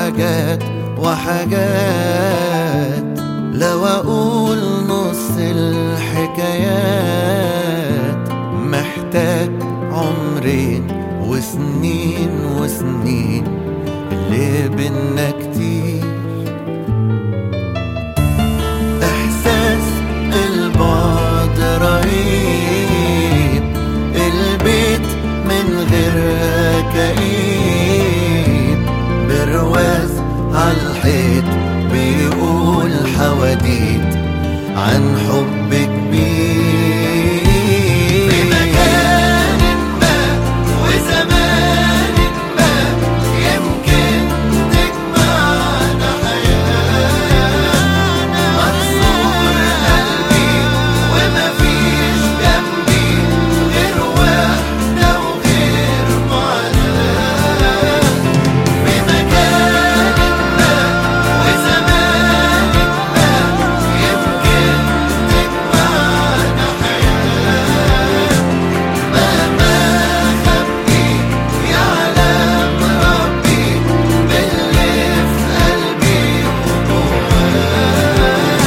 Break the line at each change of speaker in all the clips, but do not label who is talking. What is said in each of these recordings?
حاجات وحاجات، لو اقول نص الحكايات محتاج عمرين وسنين وسنين، اللي بينا كتير. احساس البعد رهيب، البيت من غير كئيب، برواز عالحيط بيقول حواديت عن حب كبير. في مكان ما وزمان ما يمكن تجمعنا حياتنا، مكسور قلبي ومفيش جنبي غير وحدة وغير معاناة. في مكان ما وزمان ما يمكن تجمعنا حياة، مهما خبي يعلم ربي باللي في قلبي وجواي.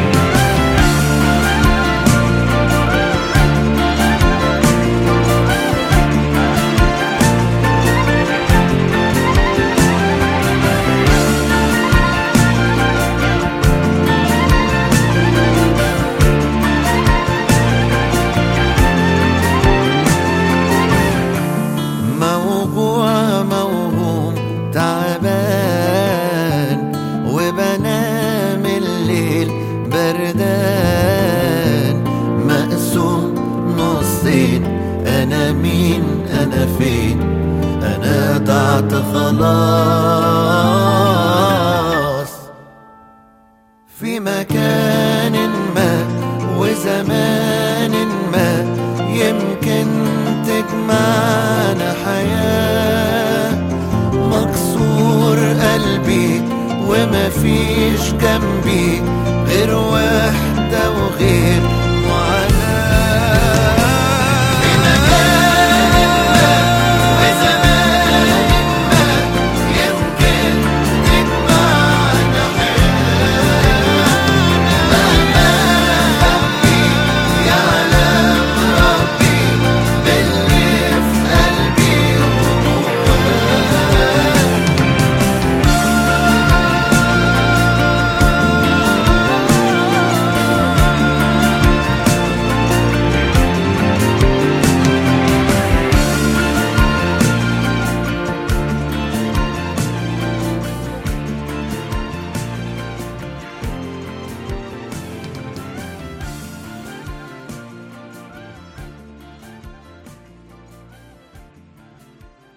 موجوع موهوم تعبان، وبنام الليل بردان، مقسوم نصين، انا مين انا فين، انا ضعت خلاص.